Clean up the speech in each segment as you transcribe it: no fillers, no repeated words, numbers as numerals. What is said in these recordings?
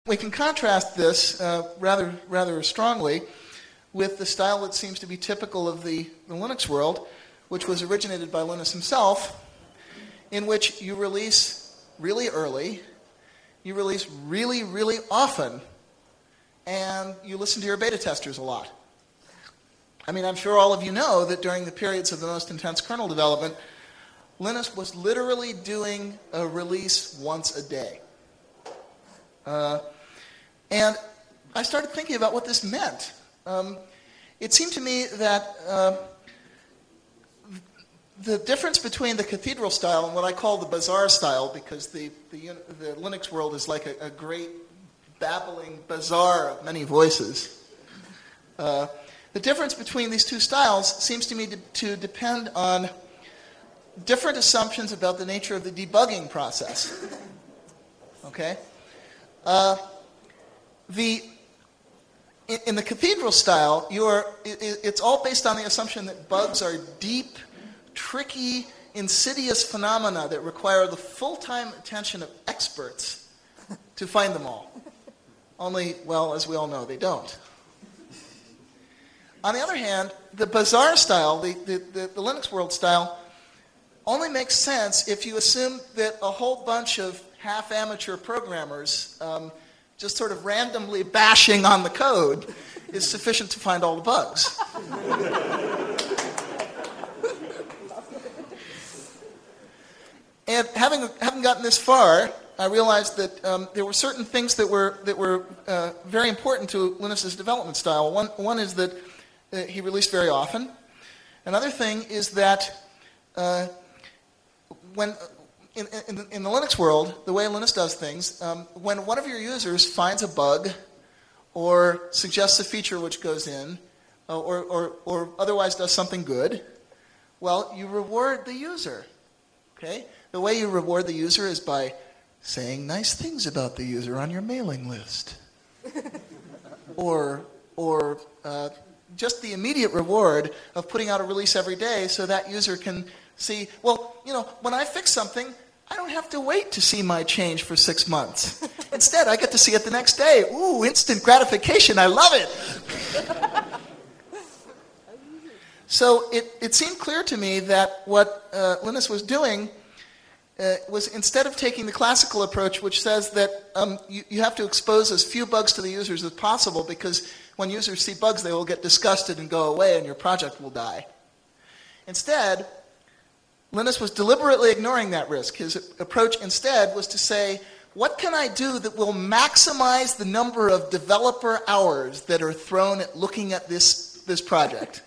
We can contrast this rather strongly with the style that seems to be typical of the Linux world, which was originated by Linus himself, in which you release really early, you release really, really often, and you listen to your beta testers a lot. I mean, I'm sure all of you know that during the periods of the most intense kernel development, Linus was literally doing a release once a day. And I started thinking about what this meant. It seemed to me that the difference between the cathedral style and what I call the bazaar style, because the Linux world is like a great babbling bazaar of many voices. The difference between these two styles seems to me to depend on different assumptions about the nature of the debugging process. Okay? In the cathedral style, it's all based on the assumption that bugs are deep, tricky, insidious phenomena that require the full-time attention of experts to find them all. Only, well, as we all know, they don't. On the other hand, the bazaar style, the Linux world style, only makes sense if you assume that a whole bunch of half-amateur programmers just sort of randomly bashing on the code is sufficient to find all the bugs. And having gotten this far, I realized that there were certain things that were very important to Linus's development style. One is that he released very often. Another thing is that when in the Linux world, the way Linus does things, when one of your users finds a bug or suggests a feature which goes in or otherwise does something good, well, you reward the user. Okay? The way you reward the user is by saying nice things about the user on your mailing list. or just the immediate reward of putting out a release every day so that user can see, well, when I fix something, I don't have to wait to see my change for 6 months. Instead, I get to see it the next day. Ooh, instant gratification. I love it. So it seemed clear to me that what Linus was doing was, instead of taking the classical approach, which says that you have to expose as few bugs to the users as possible, because when users see bugs, they will get disgusted and go away, and your project will die. Instead, Linus was deliberately ignoring that risk. His approach instead was to say, what can I do that will maximize the number of developer hours that are thrown at looking at this project?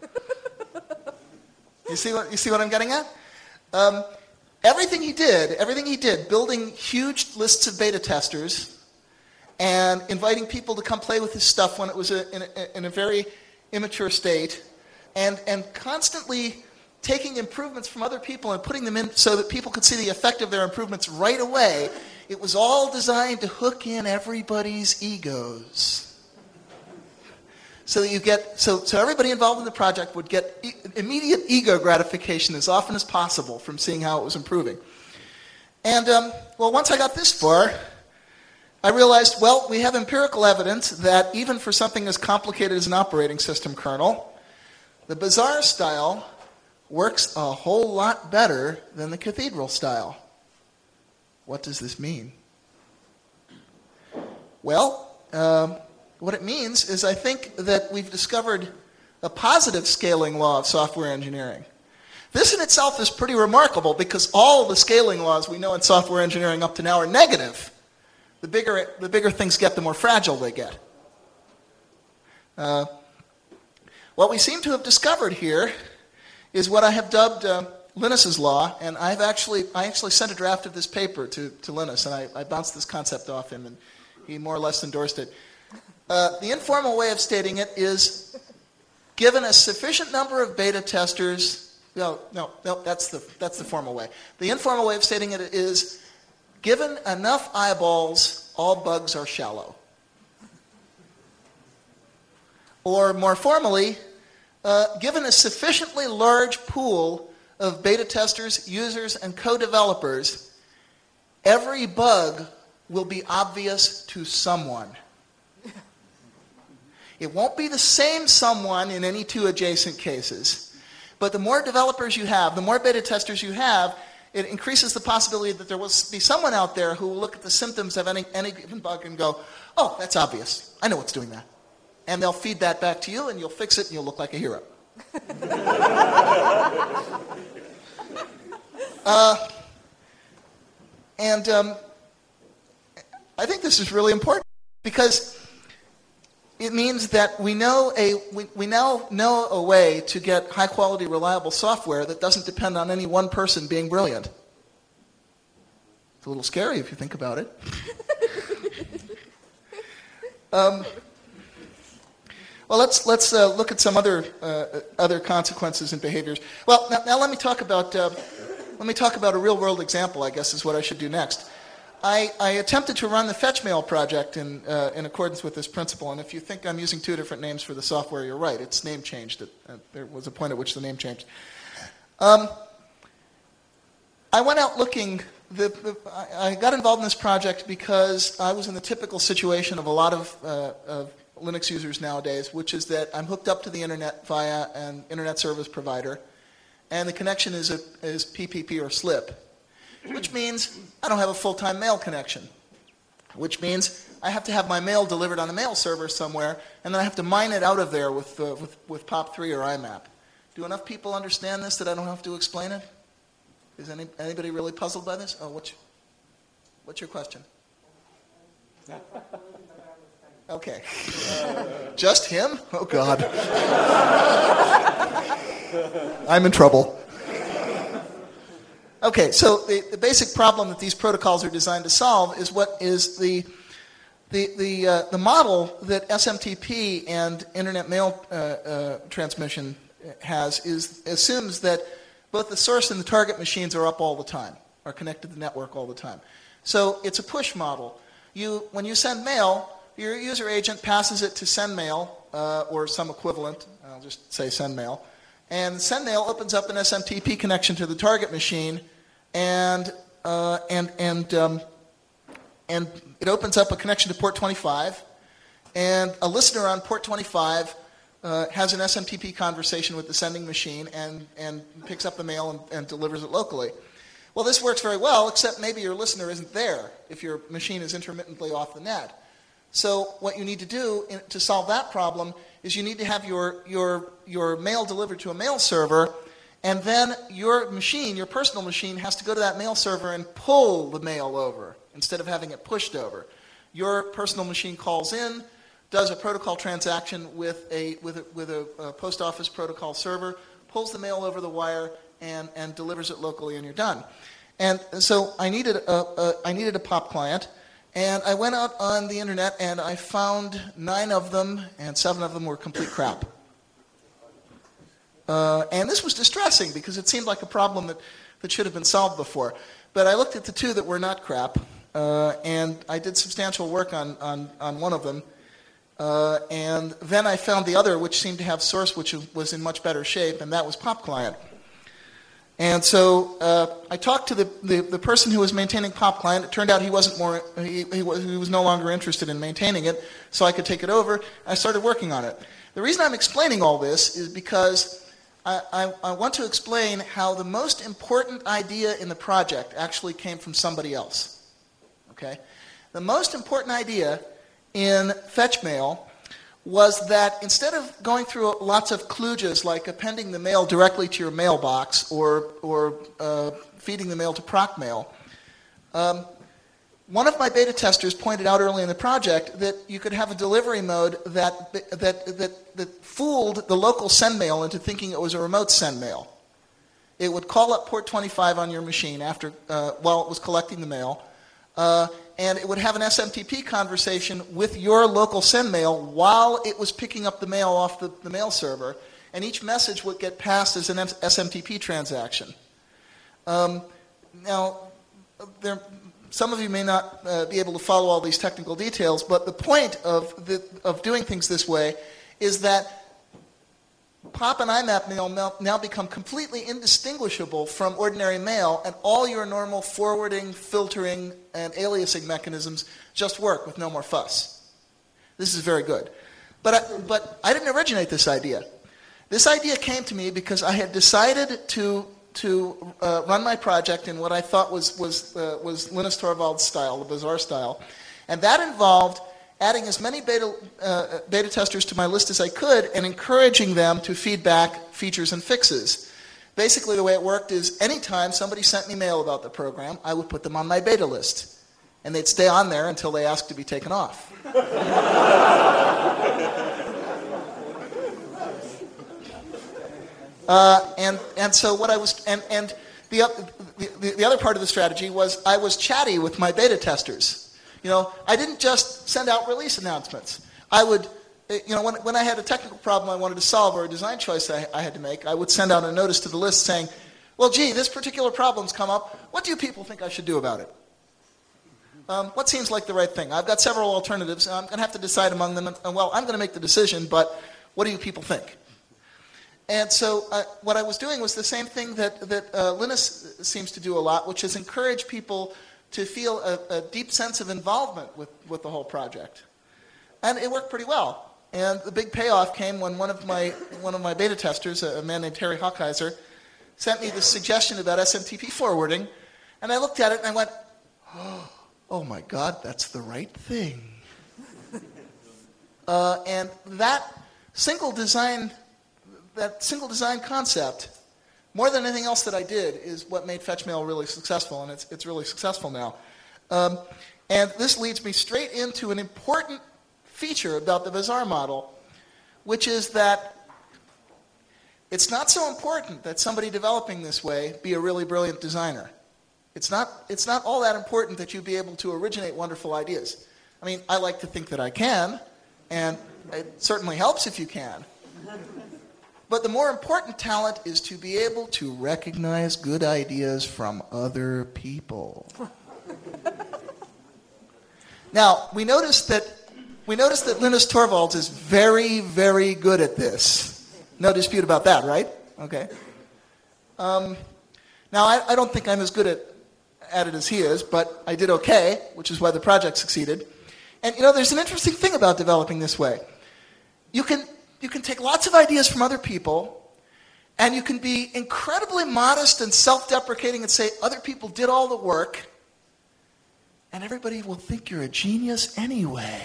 You see what I'm getting at? Everything he did, building huge lists of beta testers and inviting people to come play with his stuff when it was in a very immature state, and constantly taking improvements from other people and putting them in so that people could see the effect of their improvements right away. It was all designed to hook in everybody's egos. So that so everybody involved in the project would get immediate ego gratification as often as possible from seeing how it was improving. And, once I got this far, I realized, we have empirical evidence that even for something as complicated as an operating system kernel, the bazaar style works a whole lot better than the cathedral style. What does this mean? Well, what it means is I think that we've discovered a positive scaling law of software engineering. This in itself is pretty remarkable because all the scaling laws we know in software engineering up to now are negative. The bigger things get, the more fragile they get. What we seem to have discovered here is what I have dubbed Linus's law, and I actually sent a draft of this paper to Linus, and I bounced this concept off him, and he more or less endorsed it. The informal way of stating it is, given a sufficient number of beta testers, no, that's the formal way. The informal way of stating it is, given enough eyeballs, all bugs are shallow. Or more formally, given a sufficiently large pool of beta testers, users, and co-developers, every bug will be obvious to someone. It won't be the same someone in any two adjacent cases. But the more developers you have, the more beta testers you have, it increases the possibility that there will be someone out there who will look at the symptoms of any given bug and go, oh, that's obvious. I know what's doing that. And they'll feed that back to you, and you'll fix it, and you'll look like a hero. I think this is really important because it means that we now know a way to get high-quality, reliable software that doesn't depend on any one person being brilliant. It's a little scary if you think about it. Well, let's look at some other consequences and behaviors. Well, now let me talk about a real-world example. I guess is what I should do next. I attempted to run the FetchMail project in accordance with this principle, and if you think I'm using two different names for the software, you're right. It's name changed. There was a point at which the name changed. I went out looking. I got involved in this project because I was in the typical situation of a lot of Linux users nowadays, which is that I'm hooked up to the internet via an internet service provider, and the connection is PPP or SLIP. Which means I don't have a full-time mail connection, which means I have to have my mail delivered on a mail server somewhere, and then I have to mine it out of there with POP3 or IMAP. Do enough people understand this that I don't have to explain it? Is anybody really puzzled by this? Oh, what's your question? Okay. Just him? Oh, God. I'm in trouble. Okay, so the basic problem that these protocols are designed to solve is what is the model that SMTP and internet mail transmission assumes that both the source and the target machines are up all the time, are connected to the network all the time. So it's a push model. When you send mail, your user agent passes it to SendMail or some equivalent. I'll just say SendMail. And SendMail opens up an SMTP connection to the target machine, and it opens up a connection to port 25, and a listener on port 25 has an SMTP conversation with the sending machine and picks up the mail and delivers it locally. Well, this works very well, except maybe your listener isn't there if your machine is intermittently off the net. So what you need to do to solve that problem is you need to have your mail delivered to a mail server, and then your machine, your personal machine, has to go to that mail server and pull the mail over instead of having it pushed over. Your personal machine calls in, does a protocol transaction with a post office protocol server, pulls the mail over the wire, and delivers it locally, and you're done. And so I needed a POP client. And I went out on the internet and I found 9 of them, and 7 of them were complete crap. And this was distressing because it seemed like a problem that should have been solved before. But I looked at the 2 that were not crap, and I did substantial work on one of them. And then I found the other, which seemed to have source, which was in much better shape, and that was POP client. And so I talked to the person who was maintaining POP client. It turned out he was no longer interested in maintaining it, so I could take it over. I started working on it. The reason I'm explaining all this is because I want to explain how the most important idea in the project actually came from somebody else. Okay? The most important idea in FetchMail was that instead of going through lots of kludges like appending the mail directly to your mailbox or feeding the mail to ProcMail, one of my beta testers pointed out early in the project that you could have a delivery mode that fooled the local send mail into thinking it was a remote send mail. It would call up port 25 on your machine while it was collecting the mail, and it would have an SMTP conversation with your local send mail while it was picking up the mail off the mail server, and each message would get passed as an SMTP transaction. Now, some of you may not be able to follow all these technical details, but the point of doing things this way is that POP and IMAP mail now become completely indistinguishable from ordinary mail, and all your normal forwarding, filtering, and aliasing mechanisms just work with no more fuss. This is very good. But I didn't originate this idea. This idea came to me because I had decided to run my project in what I thought was Linus Torvalds style, the Bazaar style, and that involved adding as many beta testers to my list as I could and encouraging them to feed back features and fixes. Basically, the way it worked is anytime somebody sent me mail about the program, I would put them on my beta list, and they'd stay on there until they asked to be taken off. And so what I was, and the other part of the strategy was I was chatty with my beta testers. I didn't just send out release announcements. I would, when I had a technical problem I wanted to solve or a design choice I had to make, I would send out a notice to the list saying, well, gee, this particular problem's come up. What do you people think I should do about it? What seems like the right thing? I've got several alternatives. I'm going to have to decide among them. And well, I'm going to make the decision, but what do you people think? And so what I was doing was the same thing that Linus seems to do a lot, which is encourage people to feel a deep sense of involvement with the whole project. And it worked pretty well. And the big payoff came when one of my beta testers, a man named Terry Hawkeiser, sent me this suggestion about SMTP forwarding. And I looked at it and I went, oh my God, that's the right thing. And that single design concept, more than anything else that I did, is what made FetchMail really successful, and it's really successful now. And this leads me straight into an important feature about the Bazaar model, which is that it's not so important that somebody developing this way be a really brilliant designer. It's not all that important that you be able to originate wonderful ideas. I mean, I like to think that I can, and it certainly helps if you can. But the more important talent is to be able to recognize good ideas from other people. Now, we noticed that Linus Torvalds is very, very good at this. No dispute about that, right? Okay. Now, I don't think I'm as good at it as he is, but I did okay, which is why the project succeeded. And, there's an interesting thing about developing this way. You can take lots of ideas from other people, and you can be incredibly modest and self-deprecating and say other people did all the work, and everybody will think you're a genius anyway.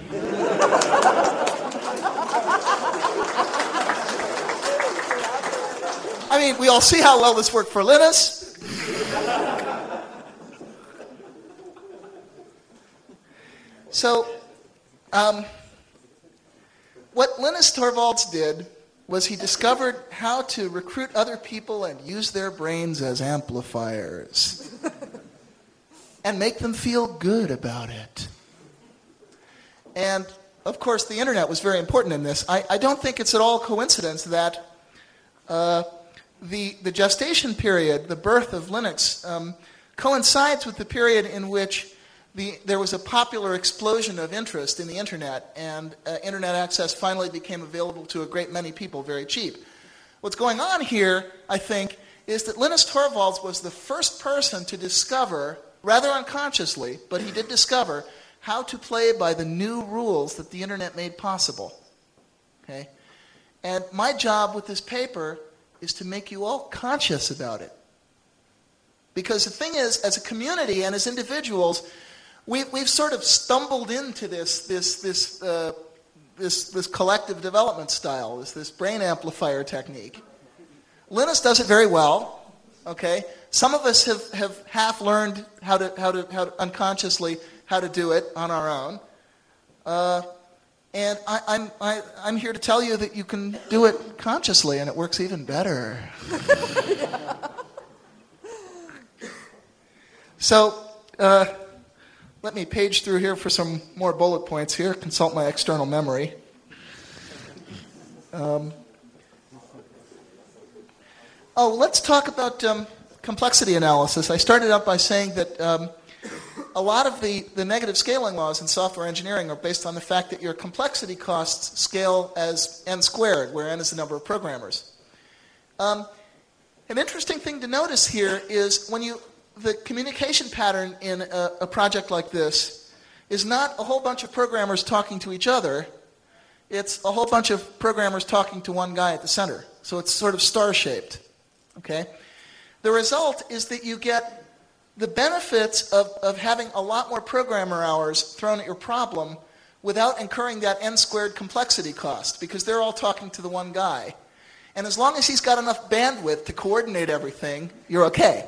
I mean, we all see how well this worked for Linus. So, what Linus Torvalds did was he discovered how to recruit other people and use their brains as amplifiers and make them feel good about it. And, of course, the internet was very important in this. I don't think it's at all coincidence that the gestation period, the birth of Linux, coincides with the period in which there was a popular explosion of interest in the internet, and internet access finally became available to a great many people very cheap. What's going on here, I think, is that Linus Torvalds was the first person to discover, rather unconsciously, but he did discover, how to play by the new rules that the internet made possible. Okay? And my job with this paper is to make you all conscious about it. Because the thing is, as a community and as individuals, we've sort of stumbled into this collective development style, this brain amplifier technique. Linus does it very well. Okay, some of us have half learned how to unconsciously how to do it on our own. And I'm here to tell you that you can do it consciously, and it works even better. So. Let me page through here for some more bullet points here, consult my external memory. Let's talk about complexity analysis. I started out by saying that a lot of the negative scaling laws in software engineering are based on the fact that your complexity costs scale as n squared, where n is the number of programmers. An interesting thing to notice here is the communication pattern in a project like this is not a whole bunch of programmers talking to each other. It's a whole bunch of programmers talking to one guy at the center. So it's sort of star-shaped. Okay? The result is that you get the benefits of having a lot more programmer hours thrown at your problem without incurring that n squared complexity cost, because they're all talking to the one guy. And as long as he's got enough bandwidth to coordinate everything, you're okay.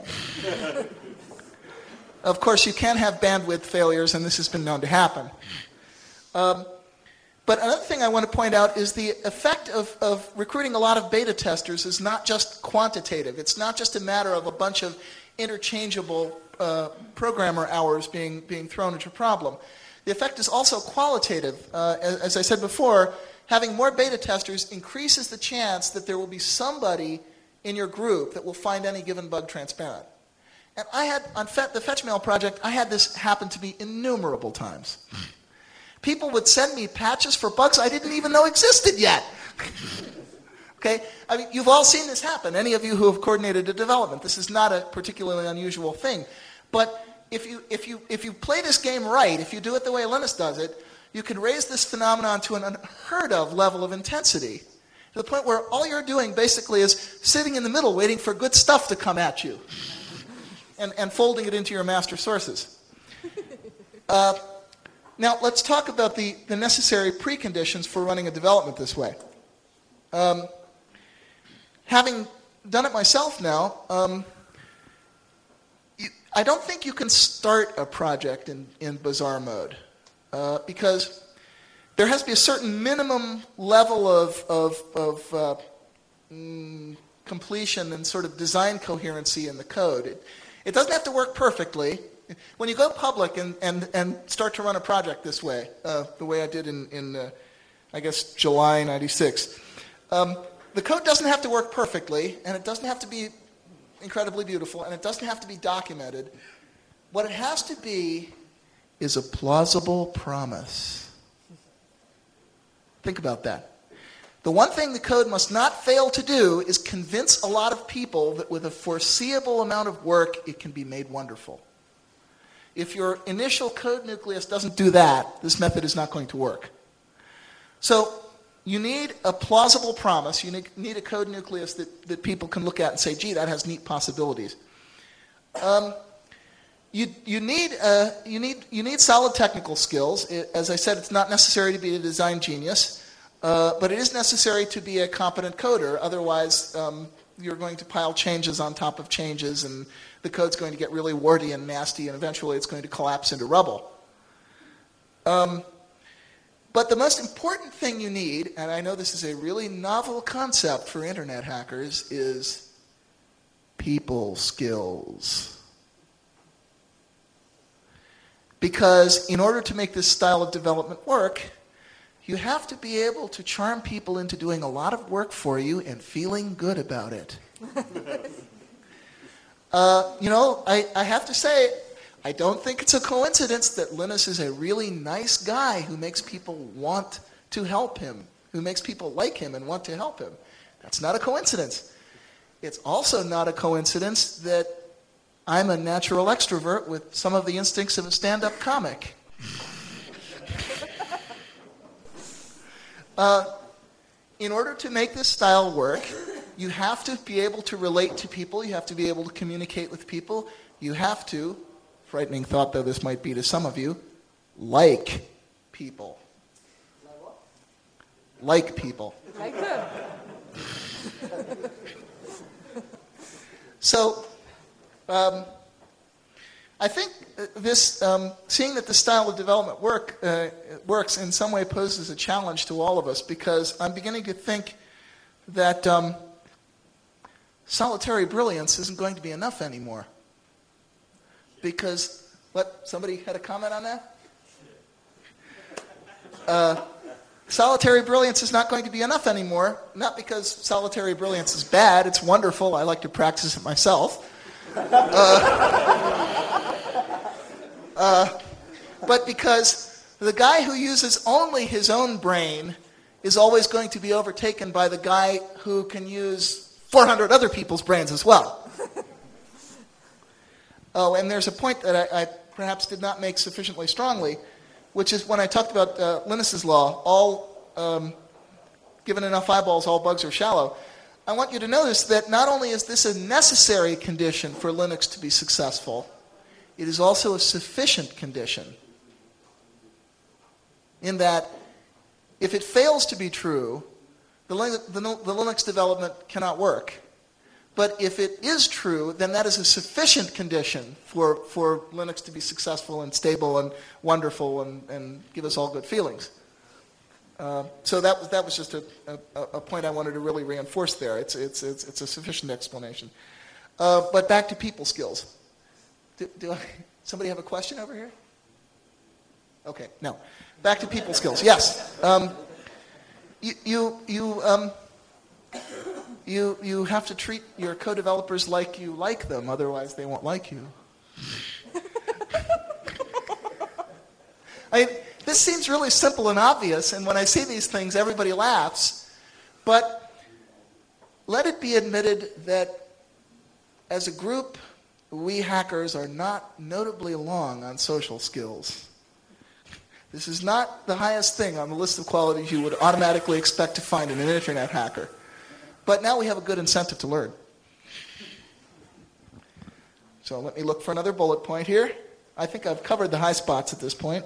Of course, you can have bandwidth failures, and this has been known to happen. But another thing I want to point out is the effect of recruiting a lot of beta testers is not just quantitative. It's not just a matter of a bunch of interchangeable programmer hours being thrown at your problem. The effect is also qualitative. As I said before, having more beta testers increases the chance that there will be somebody in your group that will find any given bug transparent. And I had, on the FetchMail project, I had this happen to me innumerable times. People would send me patches for bugs I didn't even know existed yet. Okay? I mean, you've all seen this happen. Any of you who have coordinated a development. This is not a particularly unusual thing. But if you play this game right, if you do it the way Linus does it, you can raise this phenomenon to an unheard of level of intensity, to the point where all you're doing basically is sitting in the middle waiting for good stuff to come at you and folding it into your master sources. Now, let's talk about the necessary preconditions for running a development this way. Having done it myself now, I don't think you can start a project in Bazaar mode because there has to be a certain minimum level of completion and sort of design coherency in the code. It doesn't have to work perfectly. When you go public and start to run a project this way, the way I did in I guess, July '96, the code doesn't have to work perfectly, and it doesn't have to be incredibly beautiful, and it doesn't have to be documented. What it has to be is a plausible promise. Think about that. The one thing the code must not fail to do is convince a lot of people that with a foreseeable amount of work, it can be made wonderful. If your initial code nucleus doesn't do that, this method is not going to work. So you need a plausible promise. You need a code nucleus that people can look at and say, gee, that has neat possibilities. You need solid technical skills. As I said, it's not necessary to be a design genius, but it is necessary to be a competent coder. Otherwise, you're going to pile changes on top of changes, and the code's going to get really warty and nasty, and eventually it's going to collapse into rubble. But the most important thing you need, and I know this is a really novel concept for internet hackers, is people skills. Because in order to make this style of development work, you have to be able to charm people into doing a lot of work for you and feeling good about it. I have to say, I don't think it's a coincidence that Linus is a really nice guy who makes people want to help him, who makes people like him and want to help him. That's not a coincidence. It's also not a coincidence that I'm a natural extrovert with some of the instincts of a stand-up comic. In order to make this style work, you have to be able to relate to people. You have to be able to communicate with people. You have to, frightening thought though this might be to some of you, like people. Like people. Like them. So, I think this, seeing that the style of development works in some way poses a challenge to all of us, because I'm beginning to think that solitary brilliance isn't going to be enough anymore. Because, somebody had a comment on that? Solitary brilliance is not going to be enough anymore, not because solitary brilliance is bad. It's wonderful. I like to practice it myself. but because the guy who uses only his own brain is always going to be overtaken by the guy who can use 400 other people's brains as well. Oh, and there's a point that I perhaps did not make sufficiently strongly, which is when I talked about Linus's law, given enough eyeballs, all bugs are shallow. I want you to notice that not only is this a necessary condition for Linux to be successful, it is also a sufficient condition. In that, if it fails to be true, the Linux development cannot work. But if it is true, then that is a sufficient condition for Linux to be successful and stable and wonderful and give us all good feelings. So that was just a point I wanted to really reinforce there. It's a sufficient explanation. But back to people skills. Somebody have a question over here? Okay, no. Back to people skills. Yes. You have to treat your co-developers like you like them, otherwise they won't like you. This seems really simple and obvious, and when I say these things, everybody laughs. But let it be admitted that as a group, we hackers are not notably long on social skills. This is not the highest thing on the list of qualities you would automatically expect to find in an internet hacker. But now we have a good incentive to learn. So let me look for another bullet point here. I think I've covered the high spots at this point.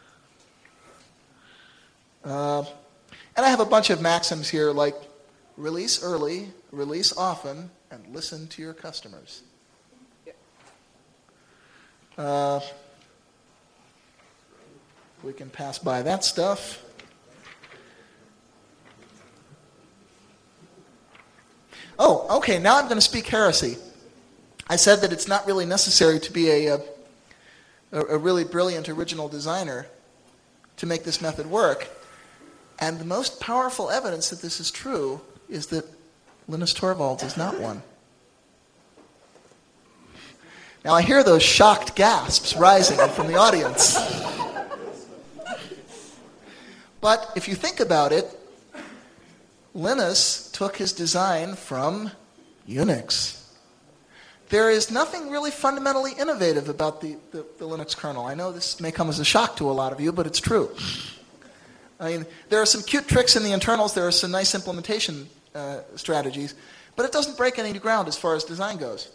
And I have a bunch of maxims here like release early, release often, and listen to your customers. We can pass by that stuff. Oh, okay, now I'm going to speak heresy. I said that it's not really necessary to be a really brilliant original designer to make this method work. And the most powerful evidence that this is true is that Linus Torvalds is not one. Now I hear those shocked gasps rising from the audience. But if you think about it, Linus took his design from Unix. There is nothing really fundamentally innovative about the Linux kernel. I know this may come as a shock to a lot of you, but it's true. I mean, there are some cute tricks in the internals. There are some nice implementation strategies, but it doesn't break any new ground as far as design goes.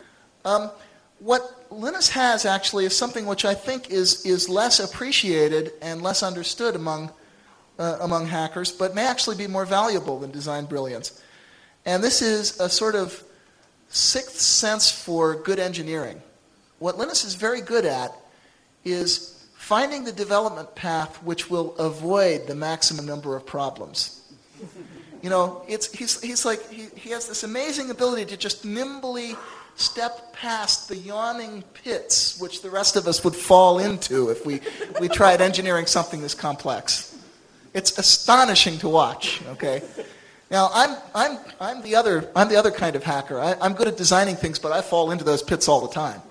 What Linus has actually is something which I think is less appreciated and less understood among hackers, but may actually be more valuable than design brilliance. And this is a sort of sixth sense for good engineering. What Linus is very good at is finding the development path which will avoid the maximum number of problems. You know, he has this amazing ability to just nimbly step past the yawning pits which the rest of us would fall into if we tried engineering something this complex. It's astonishing to watch. Okay, now I'm the other kind of hacker. I'm good at designing things, but I fall into those pits all the time.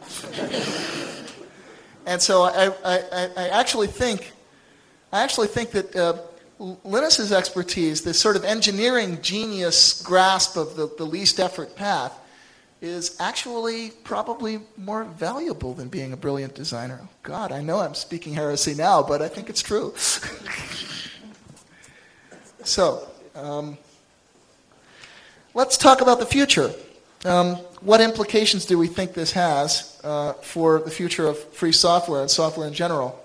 And so I actually think that Linus's expertise, this sort of engineering genius grasp of the least effort path, is actually probably more valuable than being a brilliant designer. God, I know I'm speaking heresy now, but I think it's true. So, let's talk about the future. What implications do we think this has for the future of free software and software in general?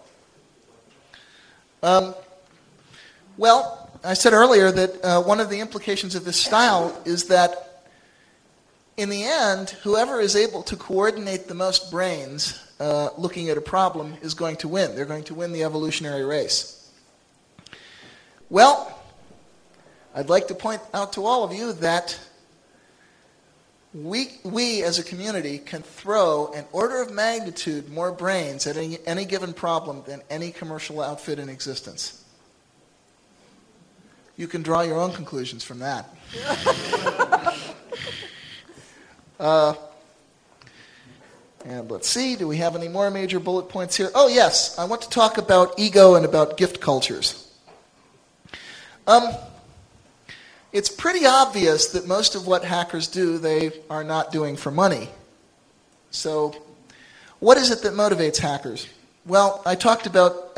Well, I said earlier that one of the implications of this style is that in the end, whoever is able to coordinate the most brains looking at a problem is going to win. They're going to win the evolutionary race. Well, I'd like to point out to all of you that we as a community can throw an order of magnitude more brains at any given problem than any commercial outfit in existence. You can draw your own conclusions from that. And let's see, do we have any more major bullet points here? Oh, yes, I want to talk about ego and about gift cultures. It's pretty obvious that most of what hackers do, they are not doing for money. So what is it that motivates hackers? Well, I talked about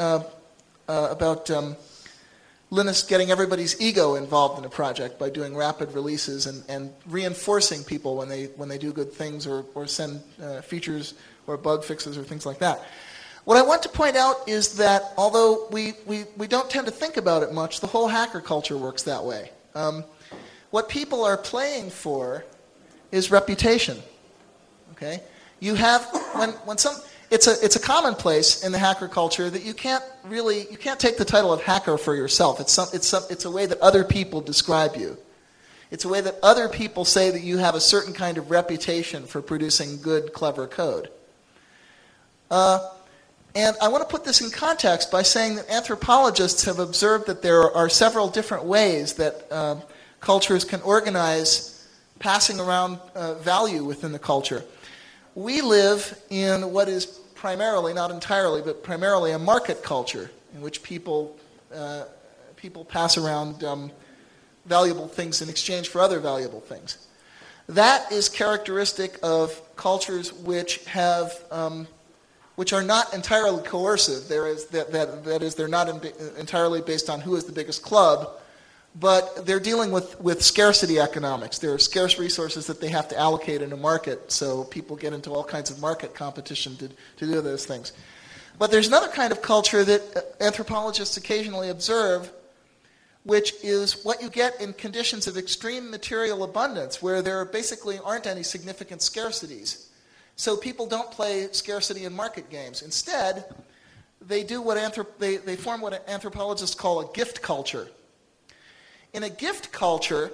Linus getting everybody's ego involved in a project by doing rapid releases and reinforcing people when they do good things or send features or bug fixes or things like that. What I want to point out is that although we don't tend to think about it much, the whole hacker culture works that way. What people are playing for is reputation. Okay, you have when some it's a commonplace in the hacker culture that you can't take the title of hacker for yourself. It's a way that other people describe you. It's a way that other people say that you have a certain kind of reputation for producing good, clever code. And I want to put this in context by saying that anthropologists have observed that there are several different ways that cultures can organize passing around value within the culture. We live in what is primarily, not entirely, but primarily a market culture in which people pass around valuable things in exchange for other valuable things. That is characteristic of cultures which are not entirely coercive. That is, they're not entirely based on who is the biggest club, but they're dealing with scarcity economics. There are scarce resources that they have to allocate in a market, so people get into all kinds of market competition to do those things. But there's another kind of culture that anthropologists occasionally observe, which is what you get in conditions of extreme material abundance, where there basically aren't any significant scarcities. So people don't play scarcity and market games. Instead, they do they form what anthropologists call a gift culture. In a gift culture,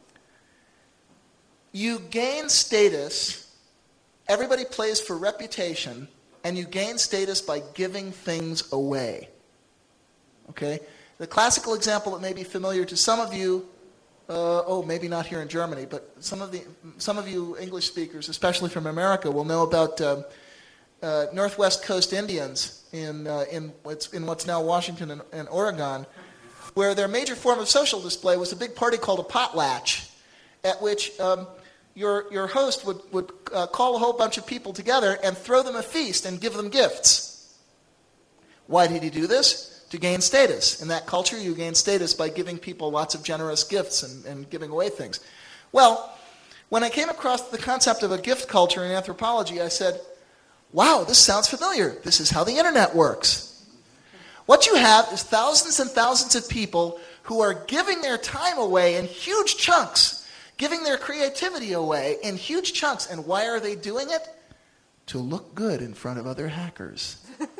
you gain status, everybody plays for reputation, and you gain status by giving things away. Okay? The classical example that may be familiar to some of you, maybe not here in Germany, but some of you English speakers, especially from America, will know about Northwest Coast Indians in what's now Washington and Oregon, where their major form of social display was a big party called a potlatch, at which your host would call a whole bunch of people together and throw them a feast and give them gifts. Why did he do this? To gain status. In that culture, you gain status by giving people lots of generous gifts and giving away things. Well, when I came across the concept of a gift culture in anthropology, I said, wow, this sounds familiar. This is how the internet works. What you have is thousands and thousands of people who are giving their time away in huge chunks, giving their creativity away in huge chunks. And why are they doing it? To look good in front of other hackers.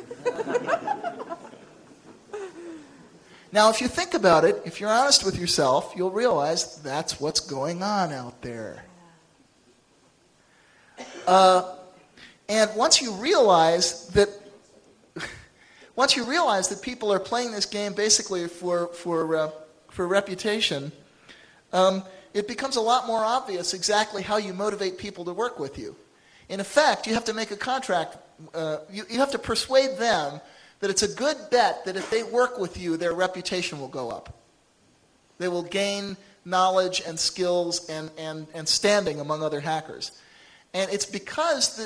Now, if you think about it, if you're honest with yourself, you'll realize that's what's going on out there. And once you realize that people are playing this game basically for reputation, it becomes a lot more obvious exactly how you motivate people to work with you. In effect, you have to make a contract. You have to persuade them that it's a good bet that if they work with you, their reputation will go up. They will gain knowledge and skills and standing among other hackers. And it's because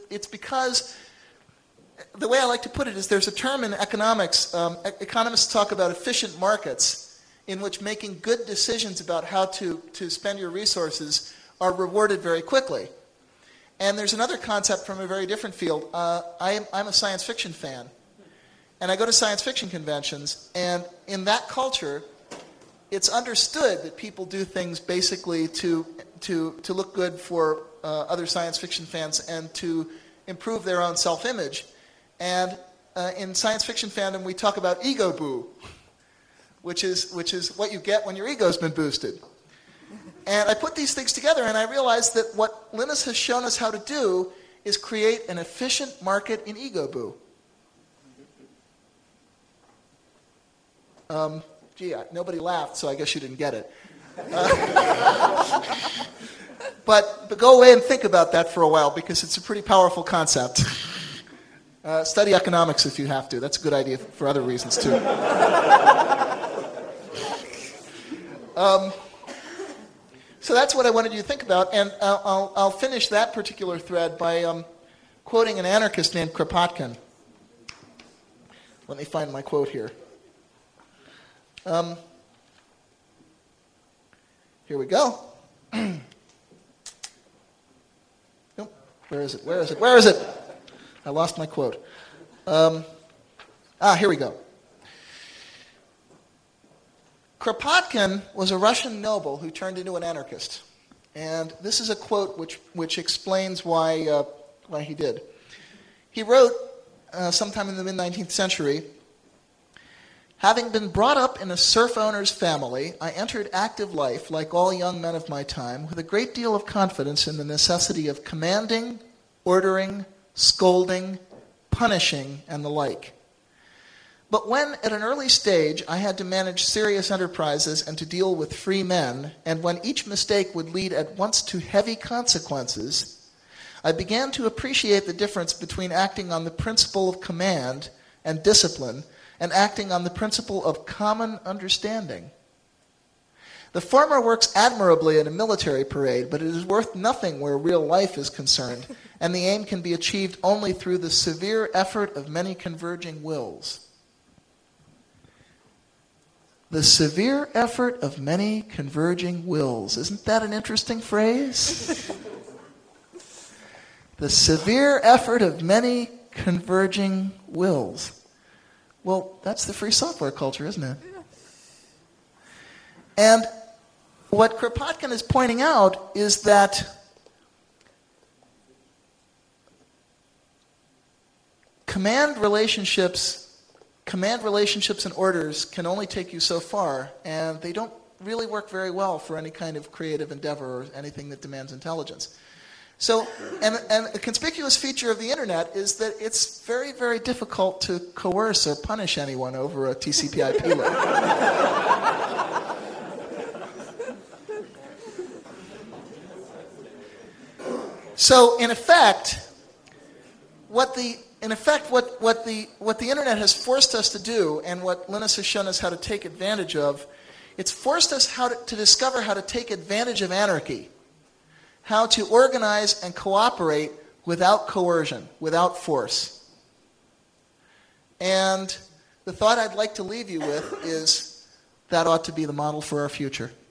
the way I like to put it is there's a term in economics. Economists talk about efficient markets in which making good decisions about how to spend your resources are rewarded very quickly. And there's another concept from a very different field. I'm a science fiction fan. And I go to science fiction conventions, and in that culture, it's understood that people do things basically to look good for other science fiction fans and to improve their own self-image. And in science fiction fandom, we talk about ego boo, which is what you get when your ego's been boosted. And I put these things together, and I realized that what Linus has shown us how to do is create an efficient market in ego boo. Nobody laughed, so I guess you didn't get it. But go away and think about that for a while, because it's a pretty powerful concept. Study economics if you have to. That's a good idea for other reasons, too. So that's what I wanted you to think about, and I'll finish that particular thread by quoting an anarchist named Kropotkin. Let me find my quote here. Here we go. Nope. Where is it? I lost my quote. Here we go. Kropotkin was a Russian noble who turned into an anarchist. And this is a quote which explains why he did. He wrote sometime in the mid-19th century, "Having been brought up in a serf owner's family, I entered active life, like all young men of my time, with a great deal of confidence in the necessity of commanding, ordering, scolding, punishing, and the like. But when, at an early stage, I had to manage serious enterprises and to deal with free men, and when each mistake would lead at once to heavy consequences, I began to appreciate the difference between acting on the principle of command and discipline and acting on the principle of common understanding. The former works admirably in a military parade, but it is worth nothing where real life is concerned, and the aim can be achieved only through the severe effort of many converging wills." The severe effort of many converging wills. Isn't that an interesting phrase? The severe effort of many converging wills. Well, that's the free software culture, isn't it? And what Kropotkin is pointing out is that command relationships and orders can only take you so far, and they don't really work very well for any kind of creative endeavor or anything that demands intelligence. So, and a conspicuous feature of the internet is that it's very, very difficult to coerce or punish anyone over a TCP/IP link. So, in effect, what the internet has forced us to do, and what Linus has shown us how to take advantage of, it's forced us to discover how to take advantage of anarchy, how to organize and cooperate without coercion, without force. And the thought I'd like to leave you with is that ought to be the model for our future.